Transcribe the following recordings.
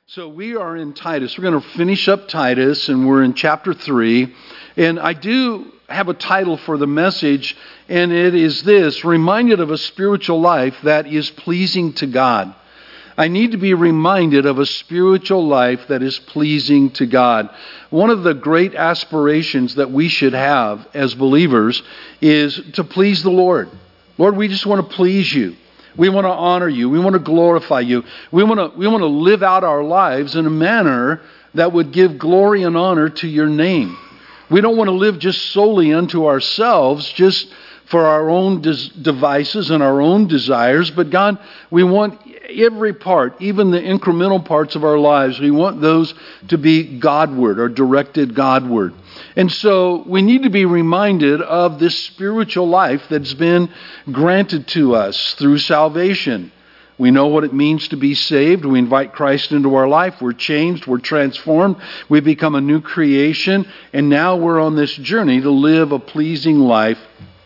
So we are in Titus. We're going to finish up Titus, and we're in chapter 3. And I do have a title for the message, and it is this: Reminded of a spiritual life that is pleasing to God. I need to be reminded of a spiritual life that is pleasing to God. One of the great aspirations that we should have as believers is to please the Lord. Lord, we just want to please you. We want to honor you. We want to glorify you. We want to live out our lives in a manner that would give glory and honor to your name. We don't want to live just solely unto ourselves, just for our own devices and our own desires. But God, we want every part, even the incremental parts of our lives, we want those to be Godward or directed Godward. And so we need to be reminded of this spiritual life that's been granted to us through salvation. We know what it means to be saved. We invite Christ into our life. We're changed. We're transformed. We become a new creation. And now we're on this journey to live a pleasing life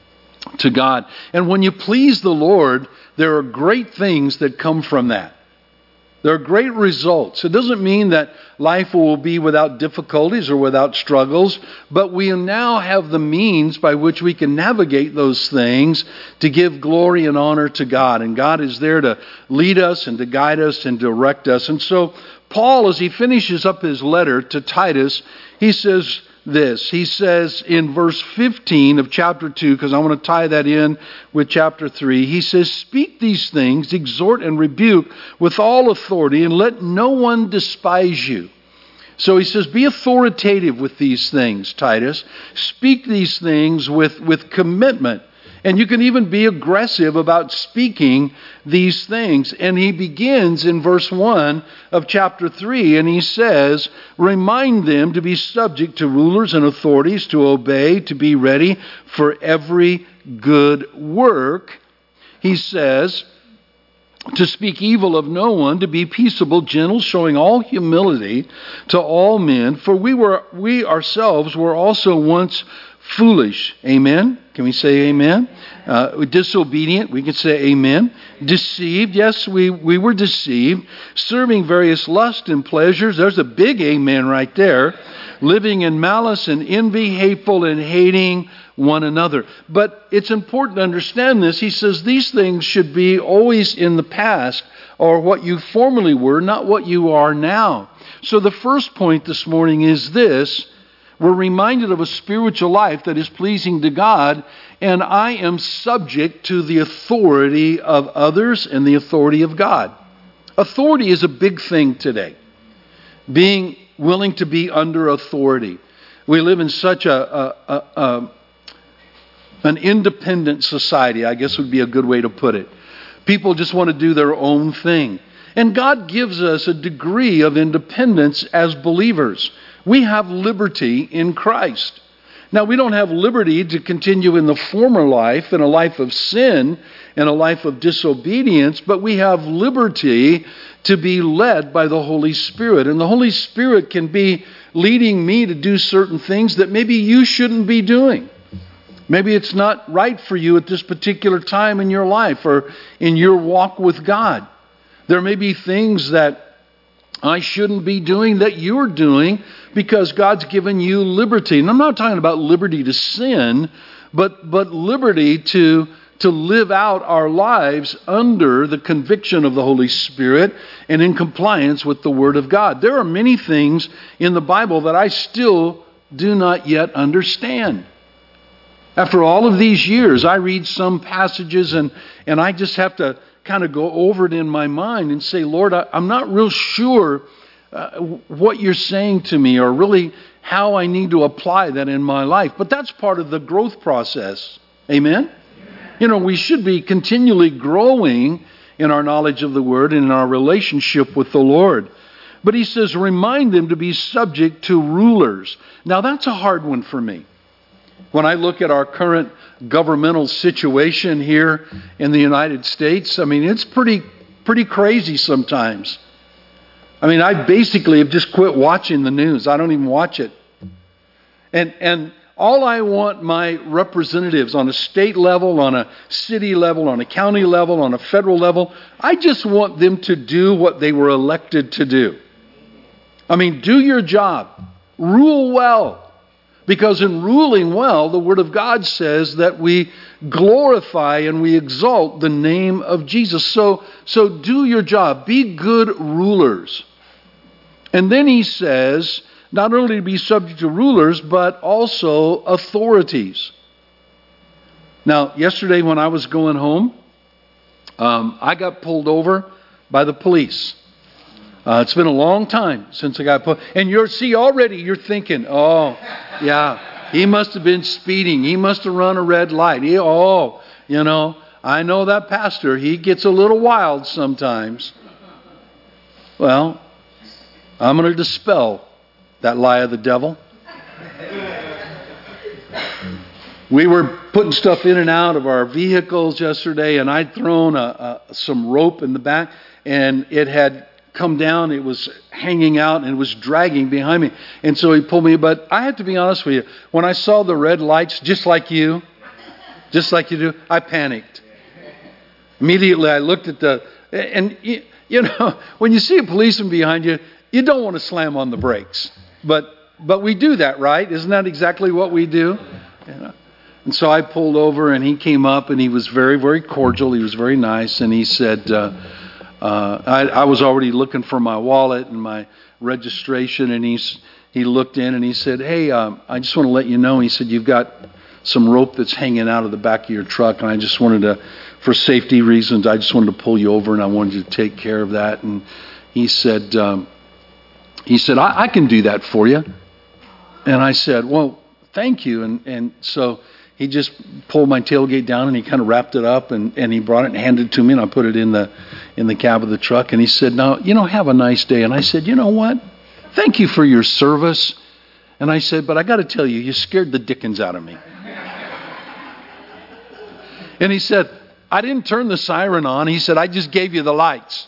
to God. And when you please the Lord, there are great things that come from that. There are great results. It doesn't mean that life will be without difficulties or without struggles, but we now have the means by which we can navigate those things to give glory and honor to God. And God is there to lead us and to guide us and direct us. And so Paul, as he finishes up his letter to Titus, he says this. He says in verse 15 of chapter 2, because I want to tie that in with chapter 3, he says, "Speak these things, exhort and rebuke with all authority, and let no one despise you." So he says, be authoritative with these things, Titus. Speak these things with commitment. And you can even be aggressive about speaking these things. And he begins in verse 1 of chapter 3, and he says, "Remind them to be subject to rulers and authorities, to obey, to be ready for every good work." He says, "To speak evil of no one, to be peaceable, gentle, showing all humility to all men. For we ourselves were also once foolish." Amen? Can we say amen? Disobedient. We can say amen. Deceived. Yes, we were deceived. Serving various lusts and pleasures. There's a big amen right there. Living in malice and envy, hateful and hating one another. But it's important to understand this. He says these things should be always in the past, or what you formerly were, not what you are now. So the first point this morning is this: we're reminded of a spiritual life that is pleasing to God, and I am subject to the authority of others and the authority of God. Authority is a big thing today. Being willing to be under authority. We live in such an independent society, I guess would be a good way to put it. People just want to do their own thing. And God gives us a degree of independence as believers. We have liberty in Christ. Now, we don't have liberty to continue in the former life, in a life of sin, in a life of disobedience, but we have liberty to be led by the Holy Spirit. And the Holy Spirit can be leading me to do certain things that maybe you shouldn't be doing. Maybe it's not right for you at this particular time in your life or in your walk with God. There may be things that I shouldn't be doing that you're doing because God's given you liberty. And I'm not talking about liberty to sin, but liberty to live out our lives under the conviction of the Holy Spirit and in compliance with the Word of God. There are many things in the Bible that I still do not yet understand. After all of these years, I read some passages and I just have to kind of go over it in my mind and say, Lord, I'm not real sure what you're saying to me or really how I need to apply that in my life. But that's part of the growth process. Amen? You know, we should be continually growing in our knowledge of the Word and in our relationship with the Lord. But he says, remind them to be subject to rulers. Now, that's a hard one for me. When I look at our current governmental situation here in the United States, I mean, it's pretty crazy sometimes. I mean, I basically have just quit watching the news. I don't even watch it. And all I want my representatives on a state level, on a city level, on a county level, on a federal level, I just want them to do what they were elected to do. I mean, do your job. Rule well. Because in ruling well, the Word of God says that we glorify and we exalt the name of Jesus. So do your job. Be good rulers. And then he says, not only to be subject to rulers, but also authorities. Now, yesterday when I was going home, I got pulled over by the police. It's been a long time since I got pulled. And you're thinking, oh, yeah, he must have been speeding. He must have run a red light. I know that pastor. He gets a little wild sometimes. Well, I'm going to dispel that lie of the devil. We were putting stuff in and out of our vehicles yesterday, and I'd thrown some rope in the back, and it had come down. It was hanging out, and it was dragging behind me. And so he pulled me. But I have to be honest with you. When I saw the red lights, just like you do, I panicked. Immediately, I looked at and when you see a policeman behind you, you don't want to slam on the brakes. But we do that, right? Isn't that exactly what we do? And so I pulled over, and he came up, and he was very, very cordial. He was very nice, and he said, I was already looking for my wallet and my registration, and he looked in, and he said, hey, I just want to let you know, he said, you've got some rope that's hanging out of the back of your truck, and I just wanted to, for safety reasons, I just wanted to pull you over, and I wanted you to take care of that. And he said, I can do that for you. And I said, well, thank you. And so he just pulled my tailgate down, and he kind of wrapped it up, and he brought it and handed it to me, and I put it in the cab of the truck. And he said, now, have a nice day. And I said, you know what? Thank you for your service. And I said, but I got to tell you, you scared the dickens out of me. And he said, I didn't turn the siren on. He said, I just gave you the lights.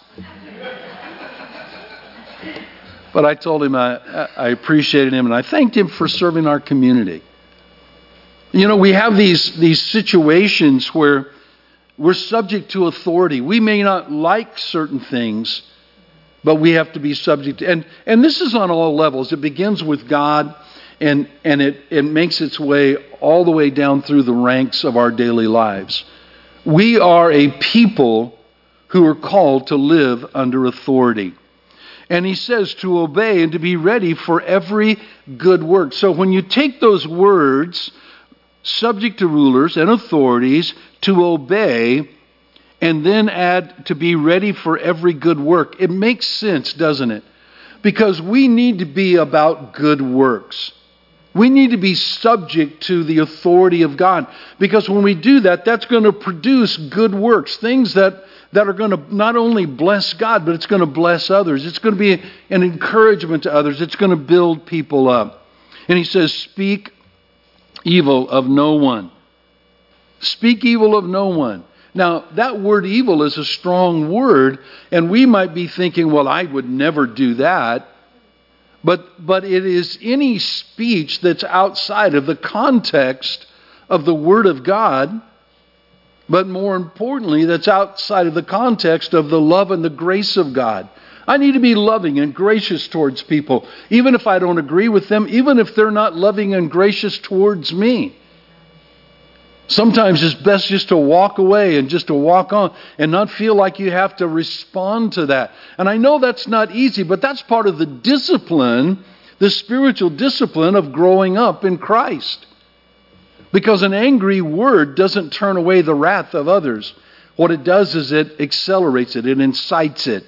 But I told him I appreciated him, and I thanked him for serving our community. We have these situations where we're subject to authority. We may not like certain things, but we have to be subject to. And this is on all levels. It begins with God, and it makes its way all the way down through the ranks of our daily lives. We are a people who are called to live under authority. And he says to obey and to be ready for every good work. So when you take those words, subject to rulers and authorities, to obey, and then add to be ready for every good work, it makes sense, doesn't it? Because we need to be about good works. We need to be subject to the authority of God. Because when we do that, that's going to produce good works, things that are going to not only bless God, but it's going to bless others. It's going to be an encouragement to others. It's going to build people up. And he says, speak evil of no one. Speak evil of no one. Now, that word evil is a strong word, and we might be thinking, well, I would never do that. But it is any speech that's outside of the context of the Word of God, but more importantly, that's outside of the context of the love and the grace of God. I need to be loving and gracious towards people, even if I don't agree with them, even if they're not loving and gracious towards me. Sometimes it's best just to walk away and just to walk on and not feel like you have to respond to that. And I know that's not easy, but that's part of the discipline, the spiritual discipline of growing up in Christ. Because an angry word doesn't turn away the wrath of others. What it does is it accelerates it, it incites it.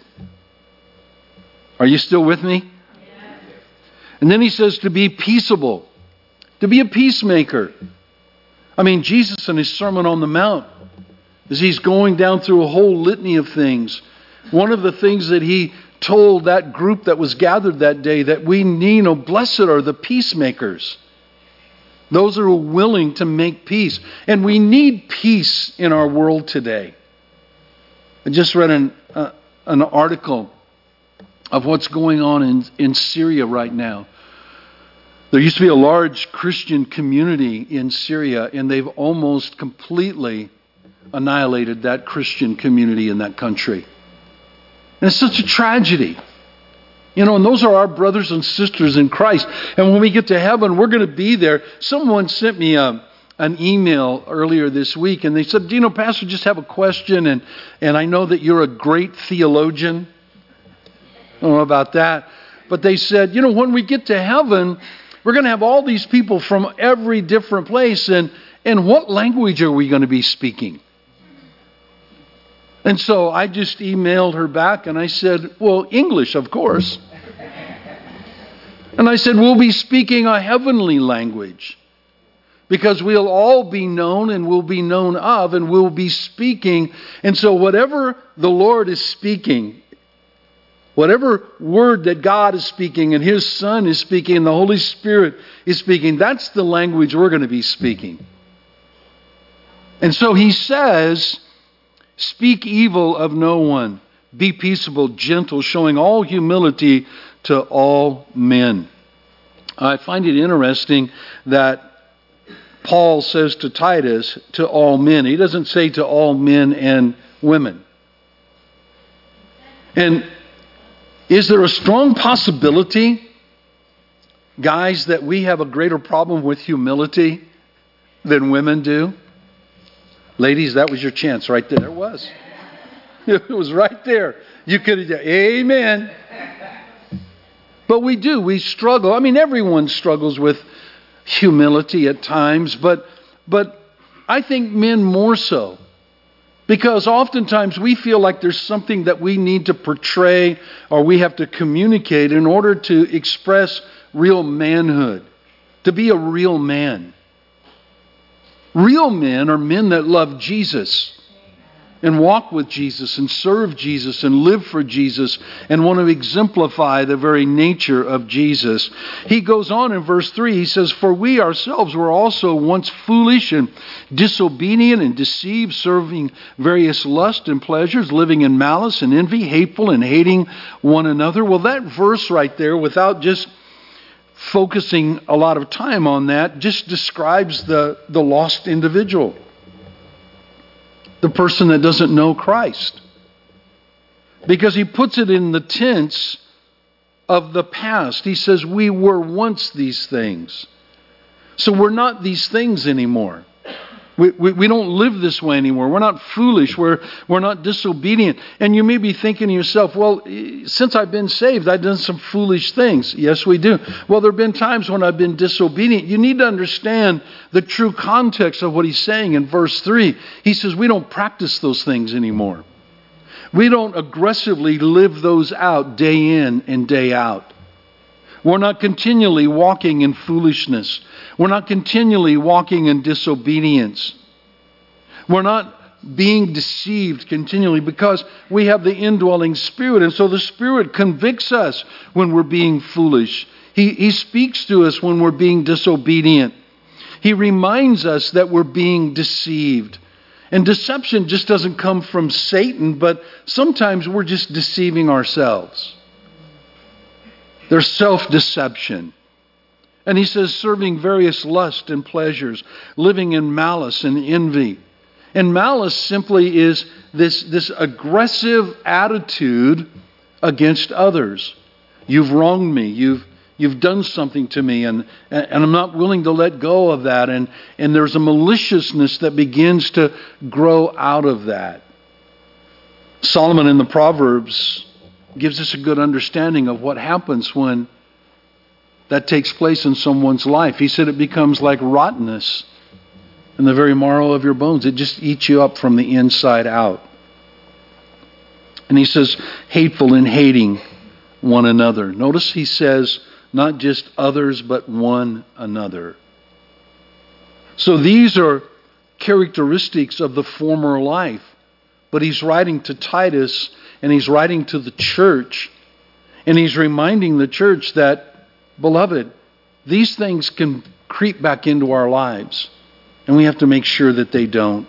Are you still with me? Yes. And then he says to be peaceable, to be a peacemaker. I mean, Jesus in his Sermon on the Mount, as he's going down through a whole litany of things, one of the things that he told that group that was gathered that day that we need, blessed are the peacemakers. Those who are willing to make peace. And we need peace in our world today. I just read an article of what's going on in Syria right now. There used to be a large Christian community in Syria, and they've almost completely annihilated that Christian community in that country. And it's such a tragedy. And those are our brothers and sisters in Christ. And when we get to heaven, we're going to be there. Someone sent me an email earlier this week, and they said, Pastor, just have a question, and I know that you're a great theologian. I don't know about that. But they said, when we get to heaven, we're going to have all these people from every different place, and what language are we going to be speaking? And so I just emailed her back and I said, well, English, of course. And I said, we'll be speaking a heavenly language because we'll all be known and we'll be known of and we'll be speaking. And so whatever the Lord is speaking, whatever word that God is speaking and His Son is speaking and the Holy Spirit is speaking, that's the language we're going to be speaking. And so He says, speak evil of no one. Be peaceable, gentle, showing all humility to all men. I find it interesting that Paul says to Titus, to all men. He doesn't say to all men and women. And is there a strong possibility, guys, that we have a greater problem with humility than women do? Ladies, that was your chance right there. It was. It was right there. You could have said, amen. But we do. We struggle. I mean, everyone struggles with humility at times, but I think men more so. Because oftentimes we feel like there's something that we need to portray or we have to communicate in order to express real manhood, to be a real man. Real men are men that love Jesus and walk with Jesus and serve Jesus and live for Jesus and want to exemplify the very nature of Jesus. He goes on in verse 3, he says, for we ourselves were also once foolish and disobedient and deceived, serving various lusts and pleasures, living in malice and envy, hateful and hating one another. Well, that verse right there, without just focusing a lot of time on that, just describes the lost individual. The person that doesn't know Christ. Because he puts it in the tense of the past. He says, we were once these things. So we're not these things anymore. We don't live this way anymore. We're not foolish. We're not disobedient. And you may be thinking to yourself, well, since I've been saved, I've done some foolish things. Yes, we do. Well, there have been times when I've been disobedient. You need to understand the true context of what he's saying in verse 3. He says we don't practice those things anymore. We don't aggressively live those out day in and day out. We're not continually walking in foolishness. We're not continually walking in disobedience. We're not being deceived continually because we have the indwelling Spirit. And so the Spirit convicts us when we're being foolish. He speaks to us when we're being disobedient. He reminds us that we're being deceived. And deception just doesn't come from Satan, but sometimes we're just deceiving ourselves. There's self-deception. And he says, serving various lusts and pleasures, living in malice and envy. And malice simply is this aggressive attitude against others. You've wronged me. You've done something to me, and I'm not willing to let go of that. And there's a maliciousness that begins to grow out of that. Solomon in the Proverbs gives us a good understanding of what happens when that takes place in someone's life. He said it becomes like rottenness in the very marrow of your bones. It just eats you up from the inside out. And he says, hateful and hating one another. Notice he says, not just others, but one another. So these are characteristics of the former life. But he's writing to Titus, and he's writing to the church, and he's reminding the church that, beloved, these things can creep back into our lives, and we have to make sure that they don't.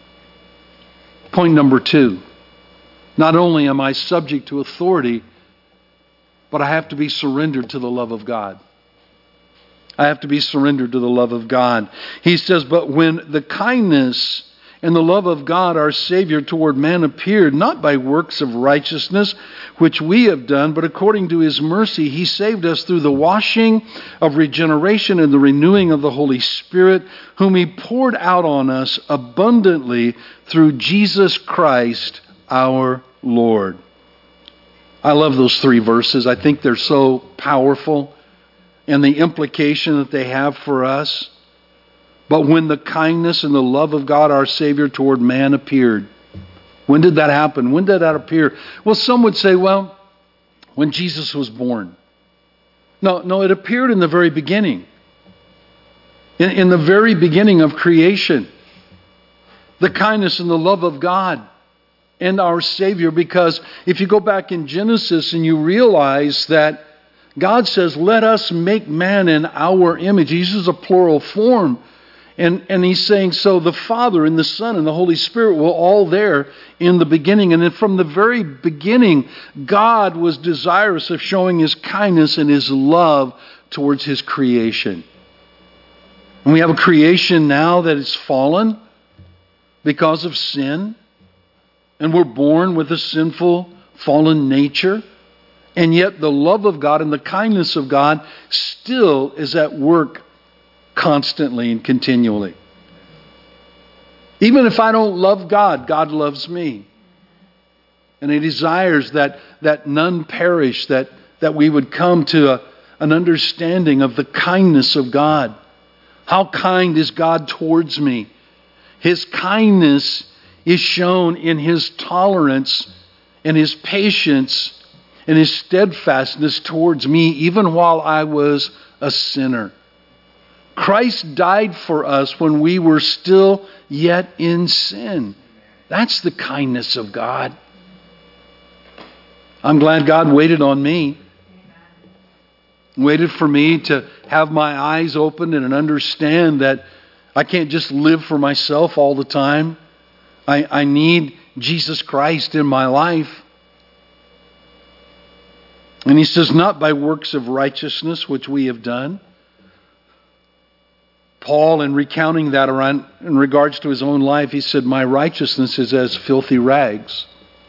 Point number 2. Not only am I subject to authority, but I have to be surrendered to the love of God. I have to be surrendered to the love of God. He says, but when the kindness and the love of God our Savior toward man appeared, not by works of righteousness which we have done, but according to His mercy He saved us through the washing of regeneration and the renewing of the Holy Spirit, whom He poured out on us abundantly through Jesus Christ our Lord. I love those 3 verses. I think they're so powerful, and the implication that they have for us. But when the kindness and the love of God our Savior toward man appeared. When did that happen? When did that appear? Well, some would say, well, when Jesus was born. No, it appeared in the very beginning. In the very beginning of creation. The kindness and the love of God and our Savior. Because if you go back in Genesis and you realize that God says, let us make man in our image. He uses a plural form. And He's saying, so the Father and the Son and the Holy Spirit were all there in the beginning. And then from the very beginning, God was desirous of showing His kindness and His love towards His creation. And we have a creation now that is fallen because of sin. And we're born with a sinful, fallen nature. And yet the love of God and the kindness of God still is at work constantly and continually. Even if I don't love God, God loves me. And He desires that none perish, that we would come to an understanding of the kindness of God. How kind is God towards me? His kindness is shown in His tolerance and His patience and His steadfastness towards me, even while I was a sinner. Christ died for us when we were still yet in sin. That's the kindness of God. I'm glad God waited on me. Waited for me to have my eyes opened and understand that I can't just live for myself all the time. I need Jesus Christ in my life. And He says, not by works of righteousness which we have done. Paul, in recounting that around in regards to his own life, he said, my righteousness is as filthy rags.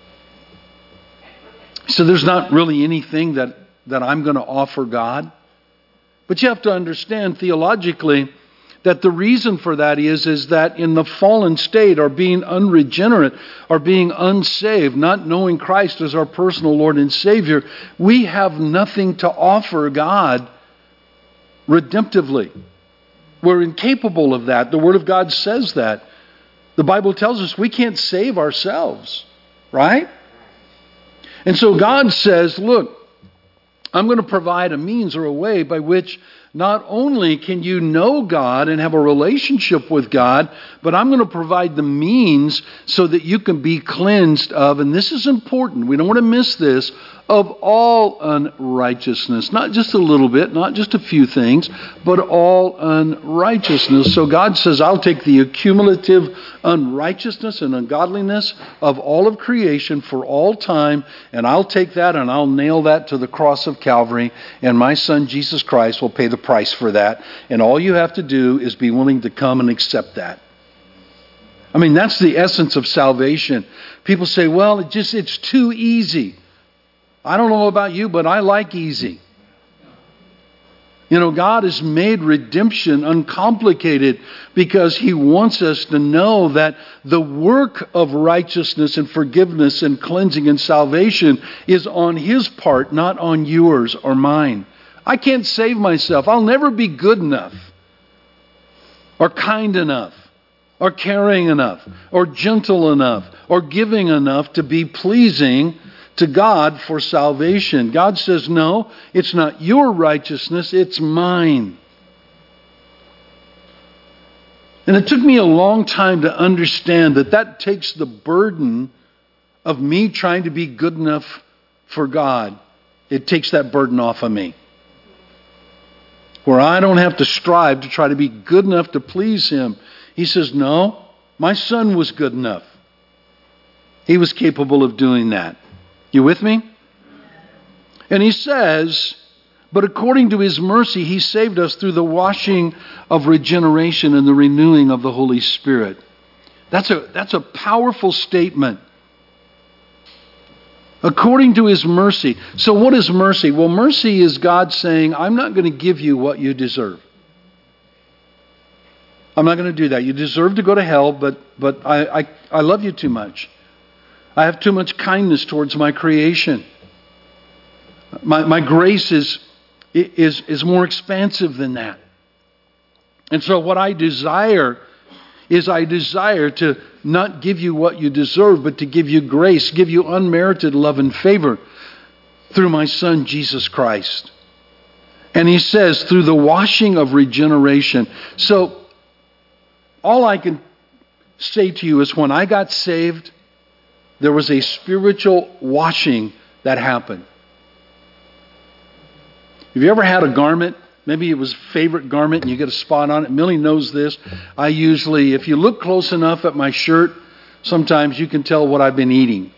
So there's not really anything that I'm going to offer God. But you have to understand theologically that the reason for that is that in the fallen state, or being unregenerate, or being unsaved, not knowing Christ as our personal Lord and Savior, we have nothing to offer God redemptively. We're incapable of that. The Word of God says that. The Bible tells us we can't save ourselves, right? And so God says, look, I'm going to provide a means or a way by which not only can you know God and have a relationship with God, but I'm going to provide the means so that you can be cleansed of, and this is important, we don't want to miss this, of all unrighteousness. Not just a little bit, not just a few things, but all unrighteousness. So God says, I'll take the accumulative unrighteousness and ungodliness of all of creation for all time, and I'll take that and I'll nail that to the cross of Calvary, and my Son Jesus Christ will pay the price for that. And all you have to do is be willing to come and accept that. I mean, that's the essence of salvation. People say, well, it's too easy. I don't know about you, but I like easy. You know, God has made redemption uncomplicated because He wants us to know that the work of righteousness and forgiveness and cleansing and salvation is on His part, not on yours or mine. I can't save myself. I'll never be good enough or kind enough or caring enough or gentle enough or giving enough to be pleasing to God for salvation. God says, no, it's not your righteousness, it's mine. And it took me a long time to understand that takes the burden of me trying to be good enough for God. It takes that burden off of me. Where I don't have to strive to try to be good enough to please Him. He says, no, my Son was good enough. He was capable of doing that. You with me? And He says, but according to His mercy, He saved us through the washing of regeneration and the renewing of the Holy Spirit. That's a powerful statement. According to His mercy. So what is mercy? Well, mercy is God saying, I'm not going to give you what you deserve. I'm not going to do that. You deserve to go to hell, but I love you too much. I have too much kindness towards my creation. My grace is more expansive than that. And so what I desire to not give you what you deserve, but to give you grace, give you unmerited love and favor through my Son, Jesus Christ. And He says, through the washing of regeneration. So, all I can say to you is when I got saved, there was a spiritual washing that happened. Have you ever had a garment? Maybe it was a favorite garment and you get a spot on it. Millie knows this. I usually, if you look close enough at my shirt, sometimes you can tell what I've been eating.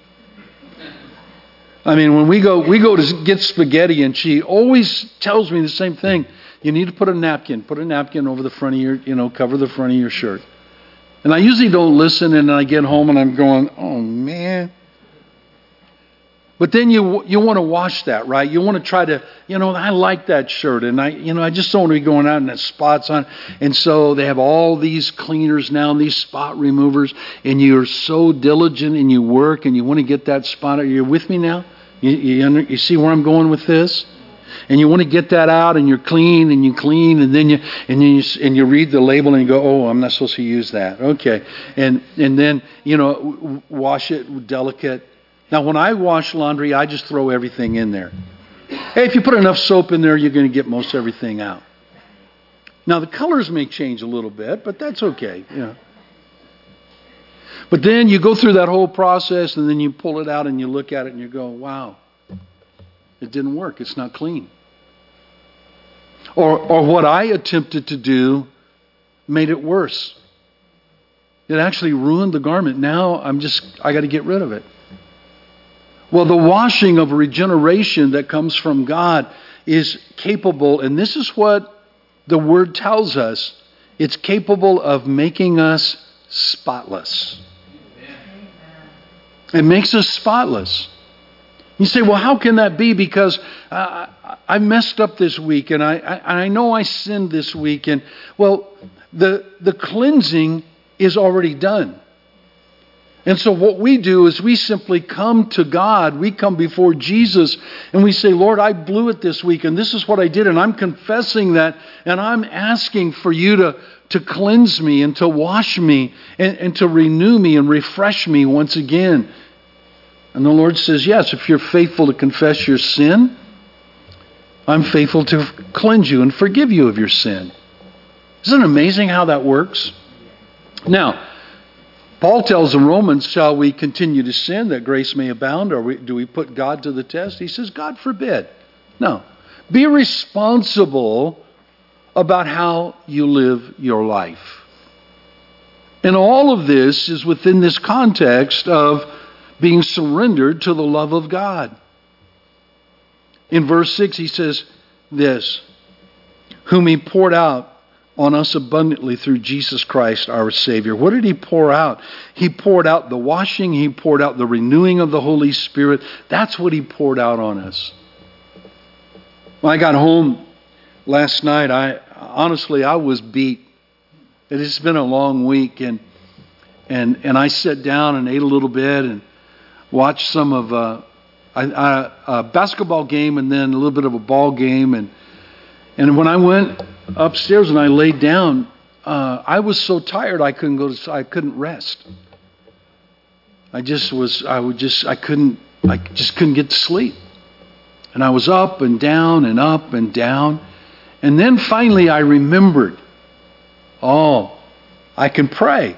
I mean, when we go to get spaghetti, and she always tells me the same thing. You need to put a napkin over the front of your, cover the front of your shirt. And I usually don't listen, and I get home and I'm going, oh man. But then you want to wash that, right? You want to try to, I like that shirt, and I just don't want to be going out and there's spots on. And so they have all these cleaners now, and these spot removers, and you're so diligent and you work and you want to get that spot. Are you with me now? You see where I'm going with this? And you want to get that out, and you're clean, and then you read the label and you go, oh, I'm not supposed to use that. Okay, and then wash it delicate. Now, when I wash laundry, I just throw everything in there. Hey, if you put enough soap in there, you're going to get most everything out. Now, the colors may change a little bit, but that's okay. But then you go through that whole process, and then you pull it out and you look at it and you go, wow, it didn't work. It's not clean. Or what I attempted to do made it worse. It actually ruined the garment. Now I got to get rid of it. Well, the washing of regeneration that comes from God is capable, and this is what the Word tells us, it's capable of making us spotless. It makes us spotless. You say, well, how can that be? Because I messed up this week, and I know I sinned this week. And, well, the cleansing is already done. And so what we do is we simply come to God. We come before Jesus, and we say, Lord, I blew it this week, and this is what I did, and I'm confessing that, and I'm asking for you to cleanse me and to wash me and to renew me and refresh me once again. And the Lord says, yes, if you're faithful to confess your sin, I'm faithful to cleanse you and forgive you of your sin. Isn't it amazing how that works? Now, Paul tells the Romans, shall we continue to sin that grace may abound? Or do we put God to the test? He says, God forbid. No. Be responsible about how you live your life. And all of this is within this context of being surrendered to the love of God. In verse 6, he says this, whom He poured out on us abundantly through Jesus Christ our Savior. What did He pour out? He poured out the washing. He poured out the renewing of the Holy Spirit. That's what He poured out on us. When I got home last night, I was beat. It has been a long week, and I sat down and ate a little bit and watched some of a basketball game and then a little bit of a ball game. And when I went upstairs and I laid down, I was so tired I couldn't rest. I just couldn't get to sleep. And I was up and down and up and down. And then finally I remembered, I can pray.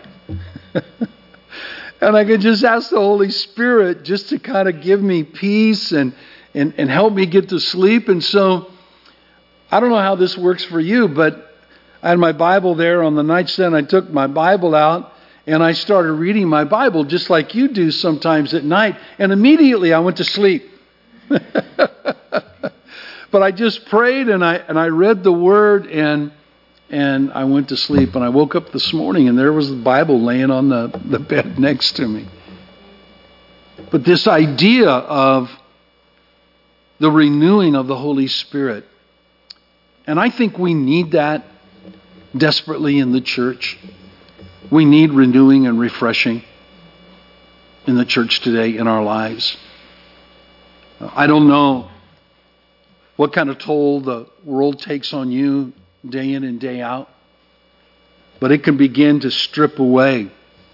And I could just ask the Holy Spirit just to kind of give me peace and help me get to sleep. And so, I don't know how this works for you, but I had my Bible there on the nightstand. I took my Bible out and I started reading my Bible just like you do sometimes at night. And immediately I went to sleep. But I just prayed and I read the Word, and and I went to sleep, and I woke up this morning, and there was the Bible laying on the bed next to me. But this idea of the renewing of the Holy Spirit, and I think we need that desperately in the church. We need renewing and refreshing in the church today, in our lives. I don't know what kind of toll the world takes on you day in and day out, but it can begin to strip away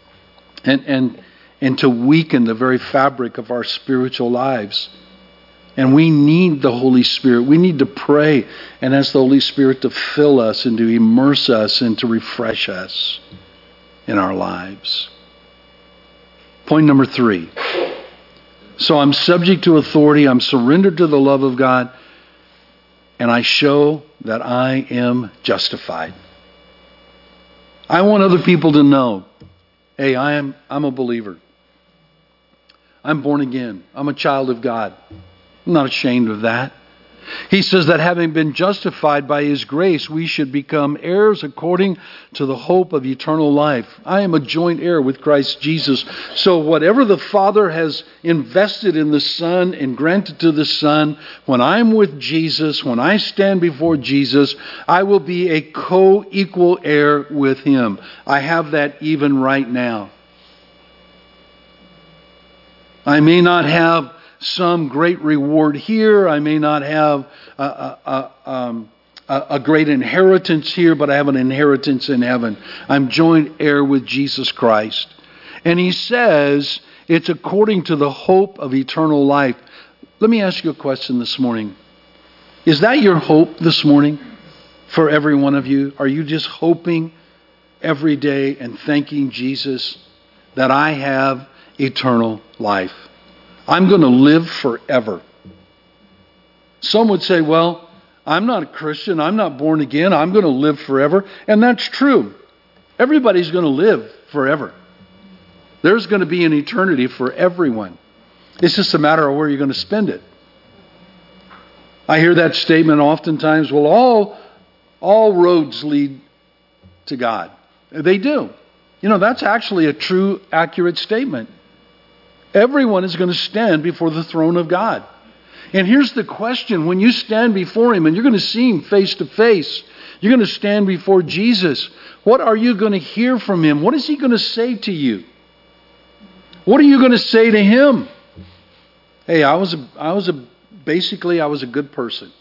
and to weaken the very fabric of our spiritual lives. And we need the Holy Spirit. We need to pray and ask the Holy Spirit to fill us and to immerse us and to refresh us in our lives. Point number 3. So I'm subject to authority. I'm surrendered to the love of God. And I show that I am justified. I want other people to know, hey, I'm a believer. I'm born again. I'm a child of God. I'm not ashamed of that. He says that having been justified by His grace, we should become heirs according to the hope of eternal life. I am a joint heir with Christ Jesus. So whatever the Father has invested in the Son and granted to the Son, when I'm with Jesus, when I stand before Jesus, I will be a co-equal heir with Him. I have that even right now. I may not have some great reward here. I may not have a great inheritance here, but I have an inheritance in heaven. I'm joint heir with Jesus Christ. And He says it's according to the hope of eternal life. Let me ask you a question this morning. Is that your hope this morning for every one of you? Are you just hoping every day and thanking Jesus that I have eternal life? I'm going to live forever. Some would say, well, I'm not a Christian. I'm not born again. I'm going to live forever. And that's true. Everybody's going to live forever. There's going to be an eternity for everyone. It's just a matter of where you're going to spend it. I hear that statement oftentimes, well, all roads lead to God. They do. That's actually a true, accurate statement. Everyone is going to stand before the throne of God. And here's the question. When you stand before Him and you're going to see Him face to face, you're going to stand before Jesus, what are you going to hear from Him? What is He going to say to you? What are you going to say to Him? Hey, I was a good person.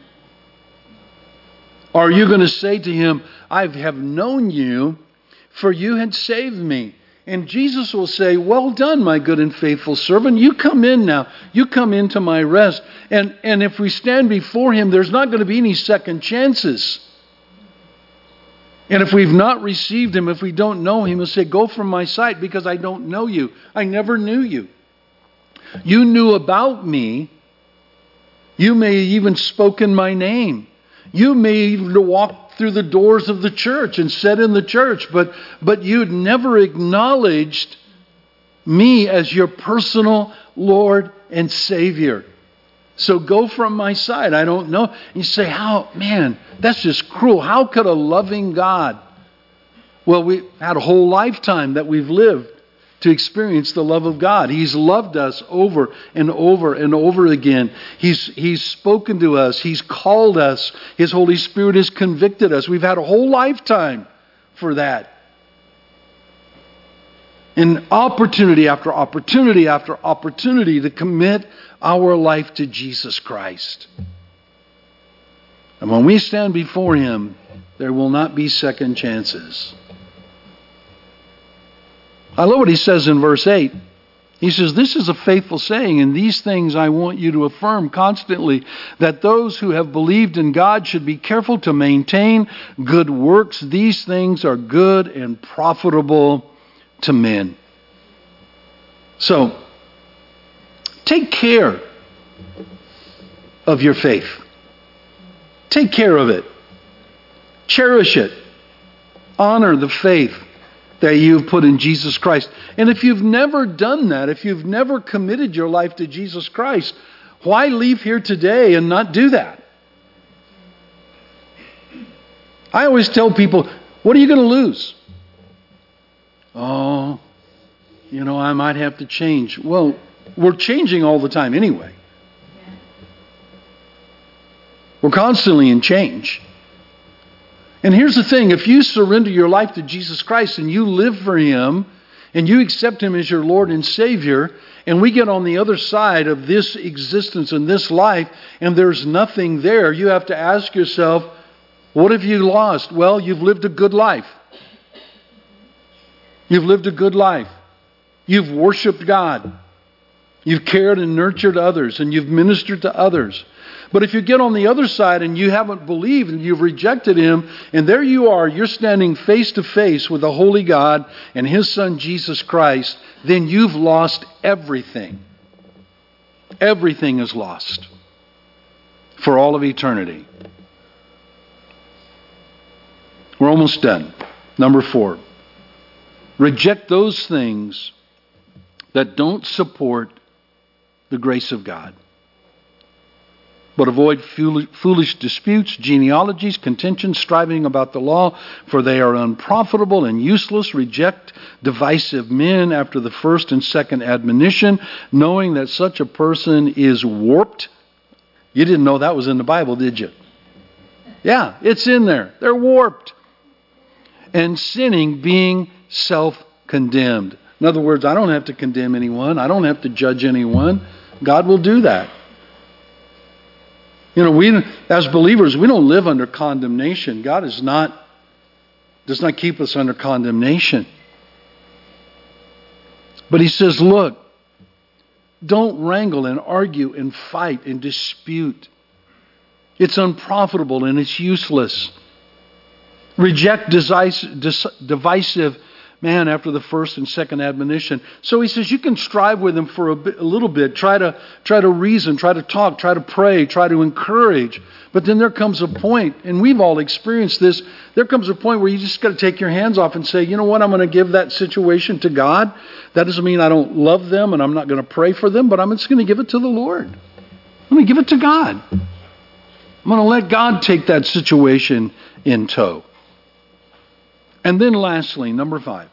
Are you going to say to Him, I have known you, for you had saved me? And Jesus will say, well done, my good and faithful servant. You come in now. You come into my rest. And if we stand before Him, there's not going to be any second chances. And if we've not received Him, if we don't know Him, He'll say, go from my sight because I don't know you. I never knew you. You knew about me. You may have even spoken my name. You may even walk through the doors of the church and sat in the church, but you'd never acknowledged me as your personal Lord and Savior. So go from my side. I don't know. You say, that's just cruel. How could a loving God? Well, we had a whole lifetime that we've lived to experience the love of God. He's loved us over and over and over again. He's spoken to us. He's called us. His Holy Spirit has convicted us. We've had a whole lifetime for that. And opportunity after opportunity after opportunity to commit our life to Jesus Christ. And when we stand before Him, there will not be second chances. I love what He says in verse 8. He says, this is a faithful saying, and these things I want you to affirm constantly, that those who have believed in God should be careful to maintain good works. These things are good and profitable to men. So, take care of your faith. Take care of it. Cherish it. Honor the faith that you've put in Jesus Christ. And if you've never done that, if you've never committed your life to Jesus Christ, why leave here today and not do that? I always tell people, what are you going to lose? Oh, I might have to change. Well, we're changing all the time anyway. We're constantly in change. And here's the thing, if you surrender your life to Jesus Christ and you live for Him and you accept Him as your Lord and Savior, and we get on the other side of this existence and this life and there's nothing there, you have to ask yourself, what have you lost? Well, you've lived a good life. You've lived a good life. You've worshiped God. You've cared and nurtured others, and you've ministered to others. But if you get on the other side and you haven't believed and you've rejected Him, and there you are, you're standing face to face with the Holy God and His Son Jesus Christ, then you've lost everything. Everything is lost for all of eternity. We're almost done. Number 4. Reject those things that don't support the grace of God. But avoid foolish disputes, genealogies, contentions, striving about the law, for they are unprofitable and useless. Reject divisive men after the first and second admonition, knowing that such a person is warped. You didn't know that was in the Bible, did you? Yeah, it's in there. They're warped. And sinning, being self-condemned. In other words, I don't have to condemn anyone. I don't have to judge anyone. God will do that. We, as believers, we don't live under condemnation. God does not keep us under condemnation. But He says, look, don't wrangle and argue and fight and dispute. It's unprofitable and it's useless. Reject divisive man after the first and second admonition. So He says you can strive with them for a little bit. Try to reason, try to talk, try to pray, try to encourage. But then there comes a point, and we've all experienced this, there comes a point where you just got to take your hands off and say, you know what, I'm going to give that situation to God. That doesn't mean I don't love them and I'm not going to pray for them, but I'm just going to give it to the Lord. I'm going to give it to God. I'm going to let God take that situation in tow. And then lastly, number 5.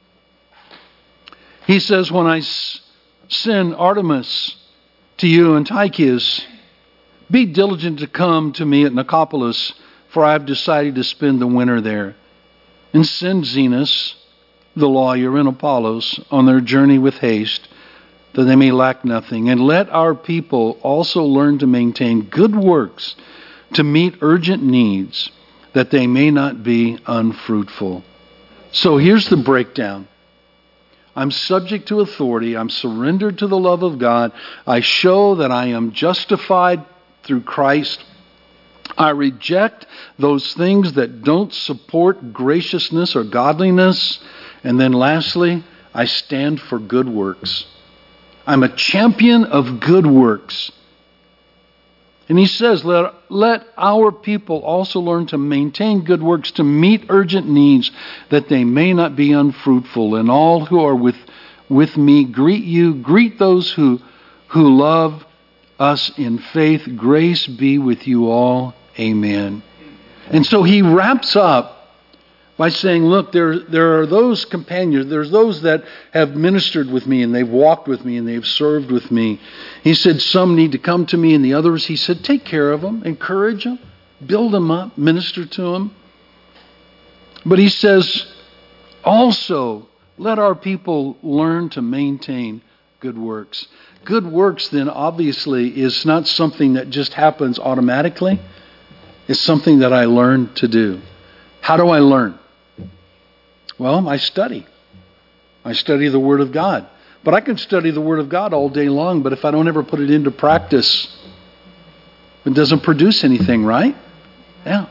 He says, when I send Artemas to you and Tychicus, be diligent to come to me at Nicopolis, for I have decided to spend the winter there. And send Zenas, the lawyer, and Apollos on their journey with haste, that they may lack nothing. And let our people also learn to maintain good works, to meet urgent needs, that they may not be unfruitful. So here's the breakdown. I'm subject to authority. I'm surrendered to the love of God. I show that I am justified through Christ. I reject those things that don't support graciousness or godliness. And then lastly, I stand for good works. I'm a champion of good works. And he says, let our people also learn to maintain good works, to meet urgent needs, that they may not be unfruitful. And all who are with me greet you. Greet those who love us in faith. Grace be with you all. Amen. And so he wraps up by saying, look, there are those companions, there's those that have ministered with me and they've walked with me and they've served with me. He said some need to come to me, and the others, he said, take care of them, encourage them, build them up, minister to them. But he says, also, let our people learn to maintain good works. Good works, then, obviously, is not something that just happens automatically. It's something that I learn to do. How do I learn? Well, I study. I study the Word of God. But I can study the Word of God all day long, but if I don't ever put it into practice, it doesn't produce anything, right? Yeah.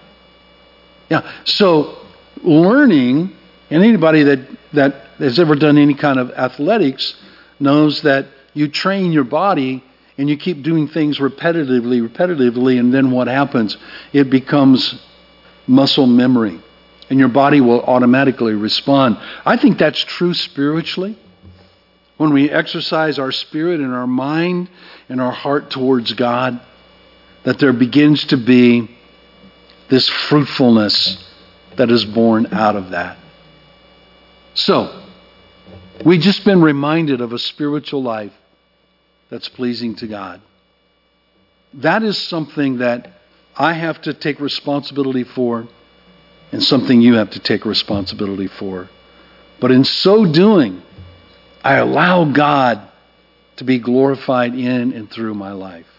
So learning, and anybody that has ever done any kind of athletics knows that you train your body and you keep doing things repetitively, and then what happens? It becomes muscle memory. And your body will automatically respond. I think that's true spiritually. When we exercise our spirit and our mind and our heart towards God, that there begins to be this fruitfulness that is born out of that. So, we've just been reminded of a spiritual life that's pleasing to God. That is something that I have to take responsibility for, and something you have to take responsibility for. But in so doing, I allow God to be glorified in and through my life.